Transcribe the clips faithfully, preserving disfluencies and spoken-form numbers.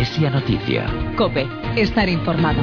Iglesia Noticia. COPE, estar informado.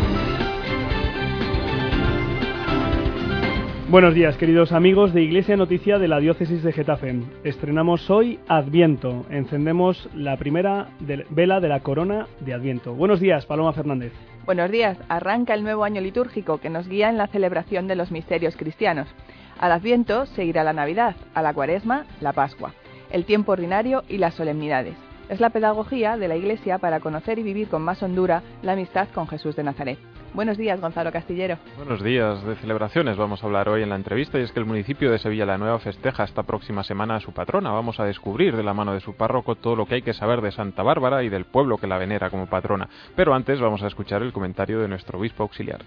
Buenos días, queridos amigos de Iglesia Noticia de la Diócesis de Getafe. Estrenamos hoy Adviento. Encendemos la primera de, vela de la corona de Adviento. Buenos días, Paloma Fernández. Buenos días. Arranca el nuevo año litúrgico que nos guía en la celebración de los misterios cristianos. Al Adviento seguirá la Navidad, a la Cuaresma, la Pascua, el tiempo ordinario y las solemnidades. Es la pedagogía de la Iglesia para conocer y vivir con más hondura la amistad con Jesús de Nazaret. Buenos días, Gonzalo Castillero. Buenos días. De celebraciones vamos a hablar hoy en la entrevista, y es que el municipio de Sevilla la Nueva festeja esta próxima semana a su patrona. Vamos a descubrir de la mano de su párroco todo lo que hay que saber de Santa Bárbara y del pueblo que la venera como patrona. Pero antes vamos a escuchar el comentario de nuestro obispo auxiliar.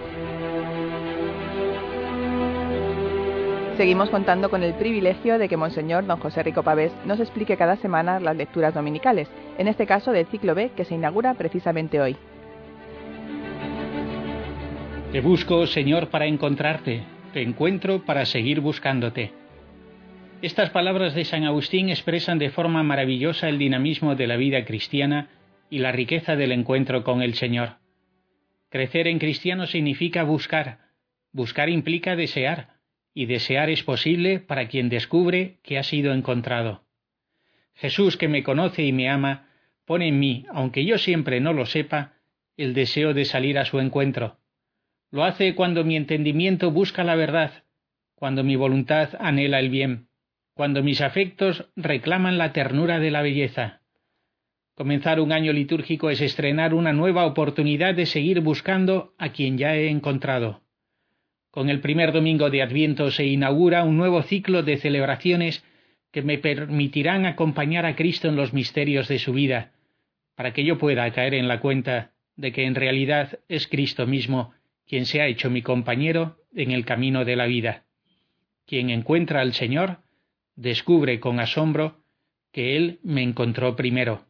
Seguimos contando con el privilegio de que Monseñor don José Rico Pavés nos explique cada semana las lecturas dominicales, en este caso del ciclo B que se inaugura precisamente hoy. Te busco, Señor, para encontrarte, te encuentro para seguir buscándote. Estas palabras de San Agustín expresan de forma maravillosa el dinamismo de la vida cristiana y la riqueza del encuentro con el Señor. Crecer en cristiano significa buscar, buscar implica desear, y desear es posible para quien descubre que ha sido encontrado. Jesús, que me conoce y me ama, pone en mí, aunque yo siempre no lo sepa, el deseo de salir a su encuentro. Lo hace cuando mi entendimiento busca la verdad, cuando mi voluntad anhela el bien, cuando mis afectos reclaman la ternura de la belleza. Comenzar un año litúrgico es estrenar una nueva oportunidad de seguir buscando a quien ya he encontrado. Con el primer domingo de Adviento se inaugura un nuevo ciclo de celebraciones que me permitirán acompañar a Cristo en los misterios de su vida, para que yo pueda caer en la cuenta de que en realidad es Cristo mismo quien se ha hecho mi compañero en el camino de la vida. Quien encuentra al Señor descubre con asombro que Él me encontró primero.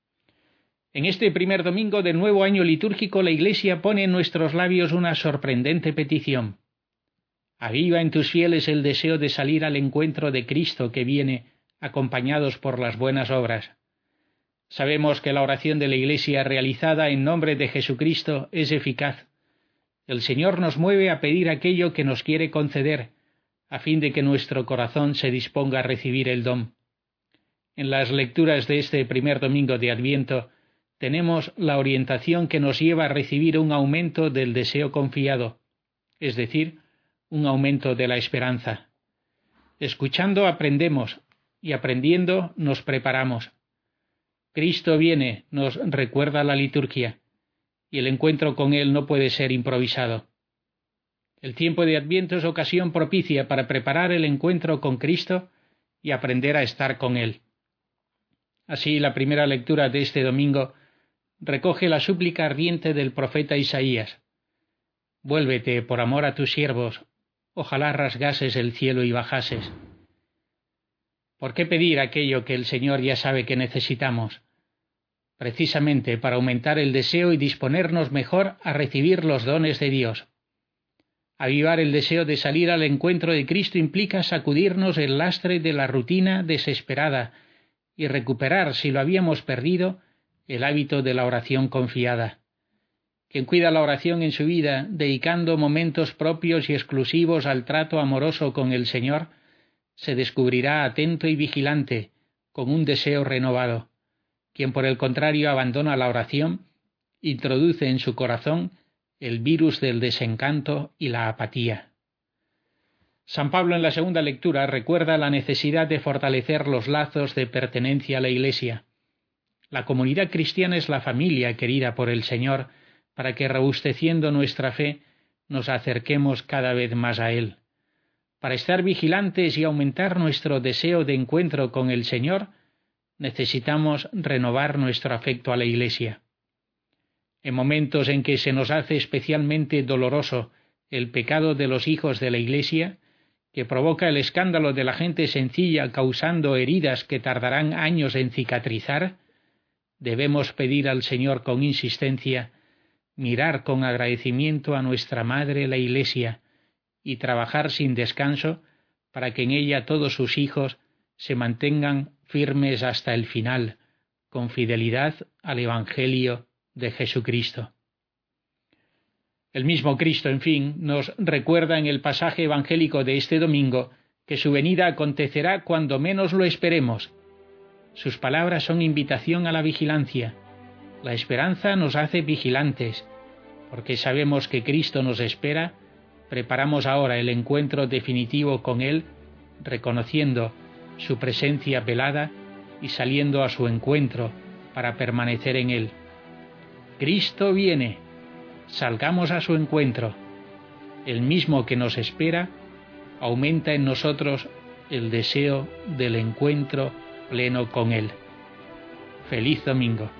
En este primer domingo del nuevo año litúrgico la Iglesia pone en nuestros labios una sorprendente petición. Aviva en tus fieles el deseo de salir al encuentro de Cristo que viene acompañados por las buenas obras. Sabemos que la oración de la Iglesia realizada en nombre de Jesucristo es eficaz. El Señor nos mueve a pedir aquello que nos quiere conceder, a fin de que nuestro corazón se disponga a recibir el don. En las lecturas de este primer domingo de Adviento tenemos la orientación que nos lleva a recibir un aumento del deseo confiado, es decir, un aumento de la esperanza. Escuchando aprendemos, y aprendiendo nos preparamos. Cristo viene, nos recuerda la liturgia, y el encuentro con Él no puede ser improvisado. El tiempo de Adviento es ocasión propicia para preparar el encuentro con Cristo y aprender a estar con Él. Así, la primera lectura de este domingo recoge la súplica ardiente del profeta Isaías. Vuélvete por amor a tus siervos, ojalá rasgases el cielo y bajases. ¿Por qué pedir aquello que el Señor ya sabe que necesitamos? Precisamente para aumentar el deseo y disponernos mejor a recibir los dones de Dios. Avivar el deseo de salir al encuentro de Cristo implica sacudirnos el lastre de la rutina desesperada y recuperar, si lo habíamos perdido, el hábito de la oración confiada. Quien cuida la oración en su vida, dedicando momentos propios y exclusivos al trato amoroso con el Señor, se descubrirá atento y vigilante, con un deseo renovado. Quien por el contrario abandona la oración, introduce en su corazón el virus del desencanto y la apatía. San Pablo en la segunda lectura recuerda la necesidad de fortalecer los lazos de pertenencia a la Iglesia. La comunidad cristiana es la familia querida por el Señor, para que, robusteciendo nuestra fe, nos acerquemos cada vez más a Él. Para estar vigilantes y aumentar nuestro deseo de encuentro con el Señor, necesitamos renovar nuestro afecto a la Iglesia. En momentos en que se nos hace especialmente doloroso el pecado de los hijos de la Iglesia, que provoca el escándalo de la gente sencilla causando heridas que tardarán años en cicatrizar, debemos pedir al Señor con insistencia mirar con agradecimiento a nuestra Madre la Iglesia y trabajar sin descanso para que en ella todos sus hijos se mantengan firmes hasta el final, con fidelidad al Evangelio de Jesucristo. El mismo Cristo, en fin, nos recuerda en el pasaje evangélico de este domingo que su venida acontecerá cuando menos lo esperemos. Sus palabras son invitación a la vigilancia. La esperanza nos hace vigilantes. Porque sabemos que Cristo nos espera, preparamos ahora el encuentro definitivo con Él, reconociendo su presencia velada y saliendo a su encuentro para permanecer en Él. Cristo viene, salgamos a su encuentro. El mismo que nos espera aumenta en nosotros el deseo del encuentro pleno con Él. Feliz domingo.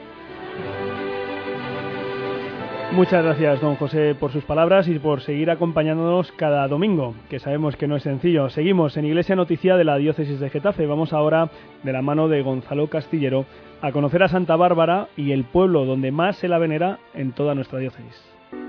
Muchas gracias, don José, por sus palabras y por seguir acompañándonos cada domingo, que sabemos que no es sencillo. Seguimos en Iglesia Noticia de la Diócesis de Getafe. Vamos ahora, de la mano de Gonzalo Castillero, a conocer a Santa Bárbara y el pueblo donde más se la venera en toda nuestra diócesis.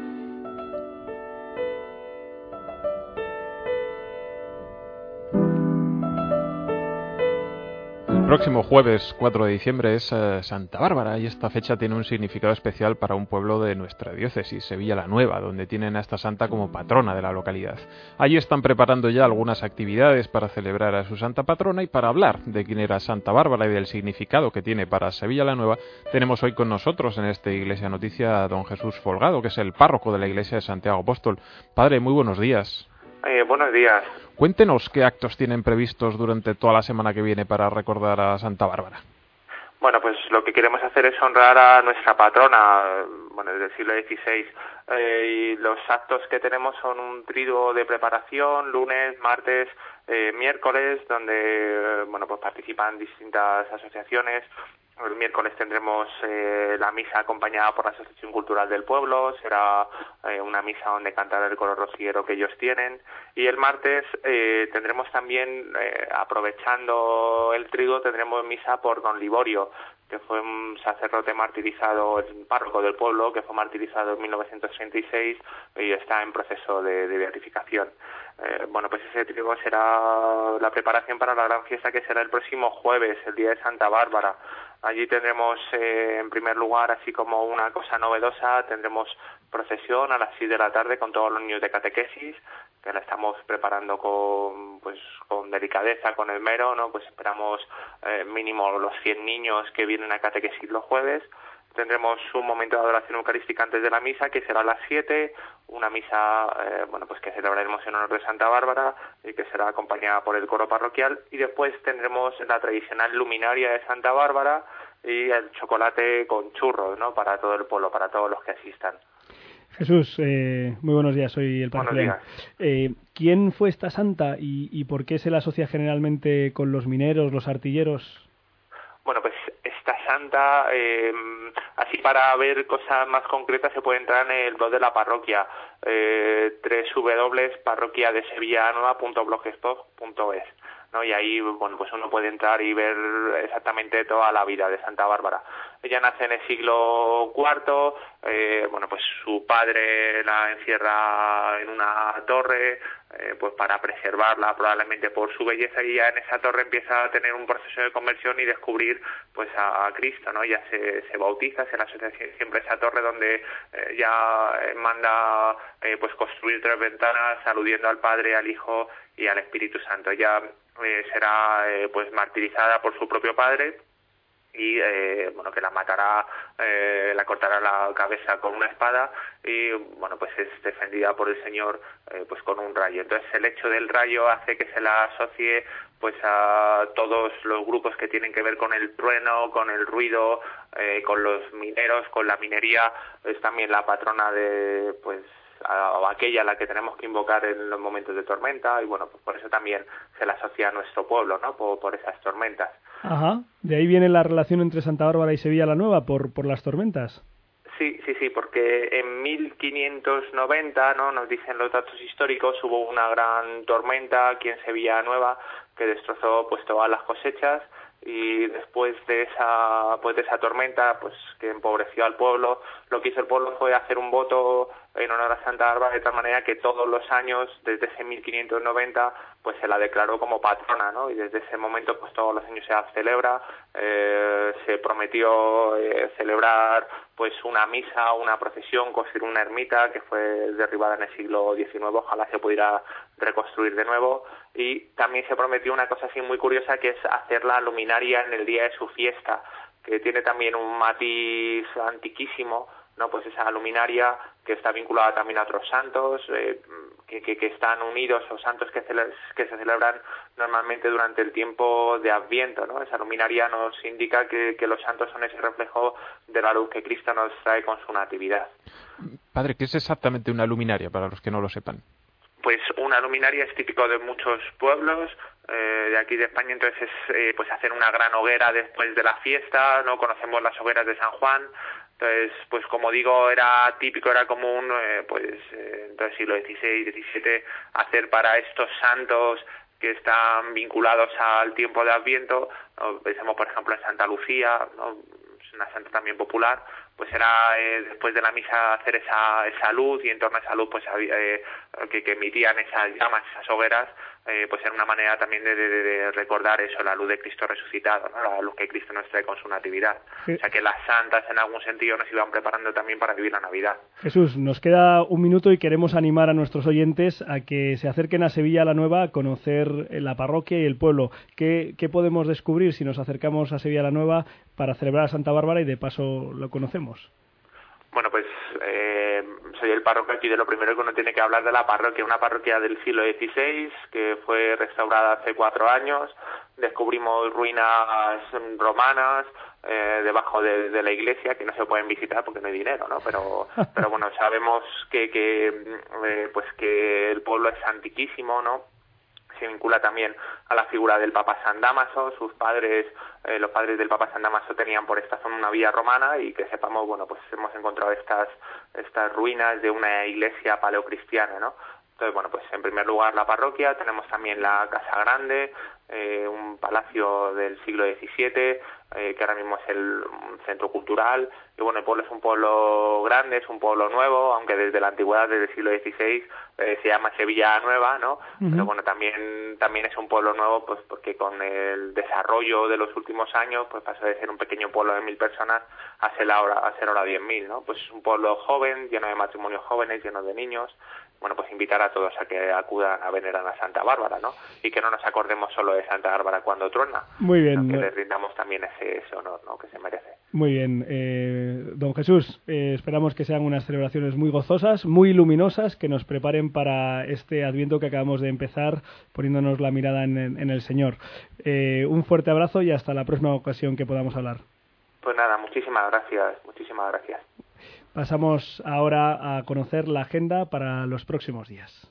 El próximo jueves cuatro de diciembre es eh, Santa Bárbara y esta fecha tiene un significado especial para un pueblo de nuestra diócesis, Sevilla la Nueva, donde tienen a esta santa como patrona de la localidad. Allí están preparando ya algunas actividades para celebrar a su santa patrona y para hablar de quién era Santa Bárbara y del significado que tiene para Sevilla la Nueva, tenemos hoy con nosotros en esta Iglesia Noticia a don Jesús Folgado, que es el párroco de la Iglesia de Santiago Apóstol. Padre, muy buenos días. Eh, buenos días. Cuéntenos qué actos tienen previstos durante toda la semana que viene para recordar a Santa Bárbara. Bueno, pues lo que queremos hacer es honrar a nuestra patrona, bueno, del siglo dieciséis, eh, y los actos que tenemos son un triduo de preparación, lunes, martes, eh, miércoles, donde, eh, bueno, pues participan distintas asociaciones. El miércoles tendremos eh, la misa acompañada por la Asociación Cultural del Pueblo, será eh, una misa donde cantará el coro rociero que ellos tienen, y el martes eh, tendremos también, eh, aprovechando el triduo, tendremos misa por don Liborio, que fue un sacerdote martirizado, el párroco del pueblo, que fue martirizado en mil novecientos treinta y seis y está en proceso de, de beatificación. Eh, bueno, pues ese triduo será la preparación para la gran fiesta que será el próximo jueves, el día de Santa Bárbara. Allí tendremos, eh, en primer lugar, así como una cosa novedosa, tendremos procesión a las seis de la tarde con todos los niños de catequesis, que la estamos preparando con, pues, con delicadeza, con esmero, ¿no? Pues esperamos eh, mínimo los cien niños que vienen a catequesis los jueves. Tendremos un momento de adoración eucarística antes de la misa, que será a las siete, una misa, eh, bueno, pues que celebraremos en honor de Santa Bárbara y que será acompañada por el coro parroquial, y después tendremos la tradicional luminaria de Santa Bárbara y el chocolate con churros, ¿no? Para todo el pueblo, para todos los que asistan. Jesús, eh, muy buenos días, soy el padre Julián. Eh, ¿Quién fue esta santa y, y por qué se la asocia generalmente con los mineros, los artilleros? Bueno, pues esta santa, eh, así para ver cosas más concretas se puede entrar en el blog de la parroquia, eh, doble u doble u doble u punto parroquia de sevilla nueva punto blogspot punto es, ¿no? Y ahí, bueno, pues uno puede entrar y ver exactamente toda la vida de Santa Bárbara. Ella nace en el siglo cuarto, eh, bueno, pues su padre la encierra en una torre, eh, pues para preservarla probablemente por su belleza, y ya en esa torre empieza a tener un proceso de conversión y descubrir pues a, a Cristo, ¿no? Ya se, se bautiza, se le asocia siempre esa torre donde eh, ya manda eh, pues construir tres ventanas aludiendo al Padre, al Hijo y al Espíritu Santo. Ella eh, será eh, pues martirizada por su propio padre, y eh, bueno, que la matará, eh, la cortará la cabeza con una espada, y bueno, pues es defendida por el Señor eh, pues con un rayo. Entonces el hecho del rayo hace que se la asocie pues a todos los grupos que tienen que ver con el trueno, con el ruido, eh, con los mineros, con la minería. Es también la patrona de pues a aquella a la que tenemos que invocar en los momentos de tormenta, y bueno, pues por eso también se la asocia a nuestro pueblo, ¿no? Por, por esas tormentas. Ajá, de ahí viene la relación entre Santa Bárbara y Sevilla la Nueva, por, por las tormentas. Sí, sí, sí, porque en mil quinientos noventa, ¿no? Nos dicen los datos históricos, hubo una gran tormenta aquí en Sevilla Nueva que destrozó pues todas las cosechas, y después de esa pues de esa tormenta pues que empobreció al pueblo, lo que hizo el pueblo fue hacer un voto en honor a Santa Bárbara, de tal manera que todos los años, desde ese mil quinientos noventa, pues se la declaró como patrona, ¿no? Y desde ese momento, pues todos los años se la celebra. Eh, se prometió eh, celebrar pues una misa, una procesión, construir una ermita que fue derribada en el siglo diecinueve, ojalá se pudiera reconstruir de nuevo. Y también se prometió una cosa así muy curiosa, que es hacer la luminaria en el día de su fiesta, que tiene también un matiz antiquísimo, ¿no? Pues esa luminaria que está vinculada también a otros santos, eh, que, que, que están unidos, o santos que, cele- que se celebran normalmente durante el tiempo de Adviento, ¿no? Esa luminaria nos indica que, que los santos son ese reflejo de la luz que Cristo nos trae con su natividad. Padre, ¿qué es exactamente una luminaria, para los que no lo sepan? Pues una luminaria es típico de muchos pueblos eh, de aquí de España, entonces es eh, pues hacer una gran hoguera después de la fiesta, no conocemos las hogueras de San Juan. Entonces, pues como digo, era típico, era común, eh, pues eh, entre el siglo dieciséis, diecisiete, hacer para estos santos que están vinculados al tiempo de Adviento, ¿no? Pensemos, por ejemplo, en Santa Lucía, ¿no? Es una santa también popular, pues era eh, después de la misa hacer esa esa luz, y en torno a esa luz pues había, eh, que, que emitían esas llamas, esas hogueras, eh, pues era una manera también de, de, de recordar eso, la luz de Cristo resucitado, ¿no? La luz que Cristo nos trae con su natividad. Sí. O sea que las santas en algún sentido nos iban preparando también para vivir la Navidad. Jesús, nos queda un minuto y queremos animar a nuestros oyentes a que se acerquen a Sevilla la Nueva a conocer la parroquia y el pueblo. ¿Qué, qué podemos descubrir si nos acercamos a Sevilla la Nueva para celebrar a Santa Bárbara y de paso lo conocemos? Bueno, pues eh, soy el párroco aquí, de lo primero que uno tiene que hablar de la parroquia, una parroquia del siglo dieciséis que fue restaurada hace cuatro años. Descubrimos ruinas romanas eh, debajo de, de la iglesia que no se pueden visitar porque no hay dinero, ¿no? Pero, pero bueno, sabemos que, que eh, pues que el pueblo es antiquísimo, ¿no? Se vincula también a la figura del Papa San Dámaso. Sus padres, eh, los padres del Papa San Dámaso tenían por esta zona una villa romana, y que sepamos, bueno, pues hemos encontrado estas estas ruinas de una iglesia paleocristiana, ¿no? Entonces, bueno, pues en primer lugar la parroquia, tenemos también la Casa Grande, eh, un palacio del siglo diecisiete, eh, que ahora mismo es el un centro cultural. Y bueno, el pueblo es un pueblo grande, es un pueblo nuevo, aunque desde la antigüedad, desde el siglo dieciséis, eh, se llama Sevilla Nueva, ¿no? Uh-huh. Pero bueno, también también es un pueblo nuevo, pues porque con el desarrollo de los últimos años, pues pasó de ser un pequeño pueblo de mil personas a ser ahora a ser ahora diez mil, ¿no? Pues es un pueblo joven, lleno de matrimonios jóvenes, lleno de niños. Bueno, pues invitar a todos a que acudan a venerar a Santa Bárbara, ¿no? Y que no nos acordemos solo de Santa Bárbara cuando truena. Muy bien. Que le rindamos también ese, ese honor, ¿no? Que se merece. Muy bien. Eh, don Jesús, eh, esperamos que sean unas celebraciones muy gozosas, muy luminosas, que nos preparen para este Adviento que acabamos de empezar, poniéndonos la mirada en, en el Señor. Eh, un fuerte abrazo y hasta la próxima ocasión que podamos hablar. Pues nada, muchísimas gracias, muchísimas gracias. Pasamos ahora a conocer la agenda para los próximos días.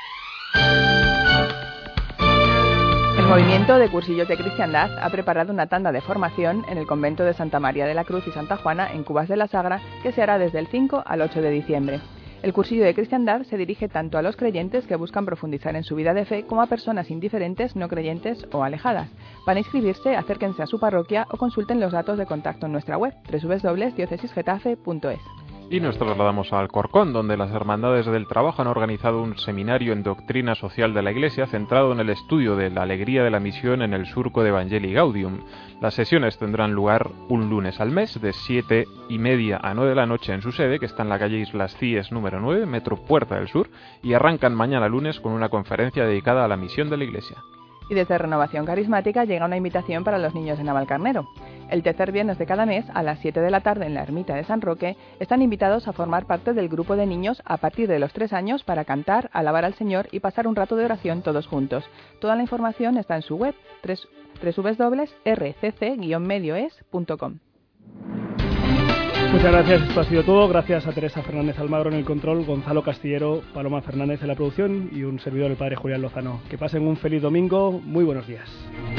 El movimiento de cursillos de cristiandad ha preparado una tanda de formación en el convento de Santa María de la Cruz y Santa Juana en Cubas de la Sagra, que se hará desde el cinco al ocho de diciembre. El cursillo de cristiandad se dirige tanto a los creyentes que buscan profundizar en su vida de fe como a personas indiferentes, no creyentes o alejadas. Para inscribirse, acérquense a su parroquia o consulten los datos de contacto en nuestra web doble u doble u doble u punto diócesis getafe punto es. Y nos trasladamos a Alcorcón, donde las Hermandades del Trabajo han organizado un seminario en doctrina social de la Iglesia centrado en el estudio de la alegría de la misión en el surco de Evangelii Gaudium. Las sesiones tendrán lugar un lunes al mes, de siete y media a nueve de la noche en su sede, que está en la calle Islas Cíes número nueve, Metro Puerta del Sur, y arrancan mañana lunes con una conferencia dedicada a la misión de la Iglesia. Y desde Renovación Carismática llega una invitación para los niños de Navalcarnero. El tercer viernes de cada mes, a las siete de la tarde en la Ermita de San Roque, están invitados a formar parte del grupo de niños a partir de los tres años para cantar, alabar al Señor y pasar un rato de oración todos juntos. Toda la información está en su web, doble u doble u doble u punto r c c guion medio es punto com. Muchas gracias, esto ha sido todo. Gracias a Teresa Fernández Almagro en el control, Gonzalo Castillero, Paloma Fernández en la producción y un servidor, el padre Julián Lozano. Que pasen un feliz domingo, muy buenos días.